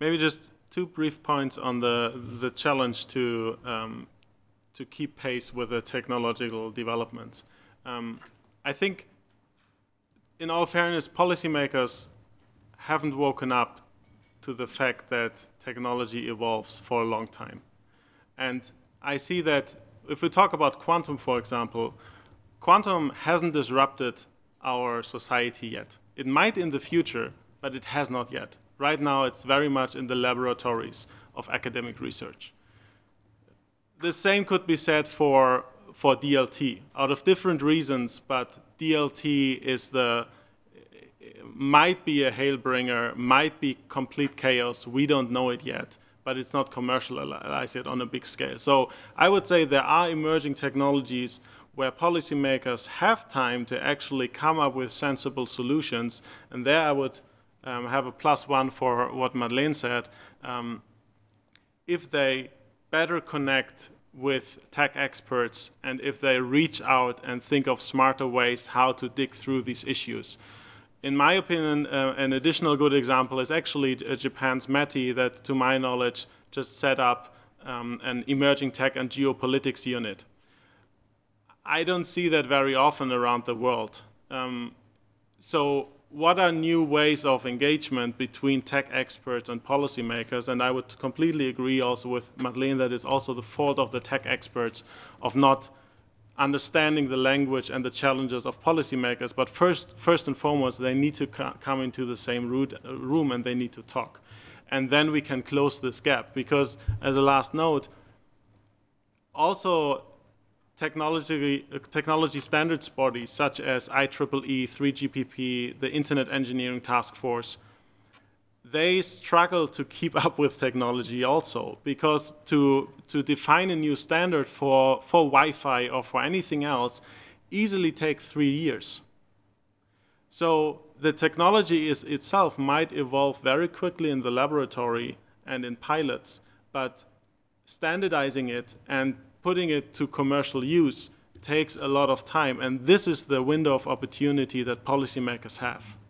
Maybe just two brief points on the challenge to keep pace with the technological developments. I think, in all fairness, policymakers haven't woken up to the fact that technology evolves for a long time. And I see that if we talk about quantum, for example, quantum hasn't disrupted our society yet. It might in the future, but it has not yet. Right now, it's very much in the laboratories of academic research. The same could be said for DLT, out of different reasons, but DLT might be a hail-bringer, might be complete chaos. We don't know it yet, but it's not commercialized yet on a big scale. So I would say there are emerging technologies where policymakers have time to actually come up with sensible solutions, and there I would have a +1 for what Madeleine said. If they better connect with tech experts and if they reach out and think of smarter ways how to dig through these issues. In my opinion, an additional good example is actually Japan's METI that, to my knowledge, just set up an emerging tech and geopolitics unit. I don't see that very often around the world. So what are new ways of engagement between tech experts and policymakers? And I would completely agree also with Madeleine that it's also the fault of the tech experts of not understanding the language and the challenges of policymakers. But first and foremost, they need to come into the same room and they need to talk. And then we can close this gap. Because as a last note, also technology standards bodies such as IEEE, 3GPP, the Internet Engineering Task Force, they struggle to keep up with technology also, because to define a new standard for Wi-Fi or for anything else easily takes 3 years. So the technology itself might evolve very quickly in the laboratory and in pilots, but standardizing it and putting it to commercial use takes a lot of time, and this is the window of opportunity that policymakers have.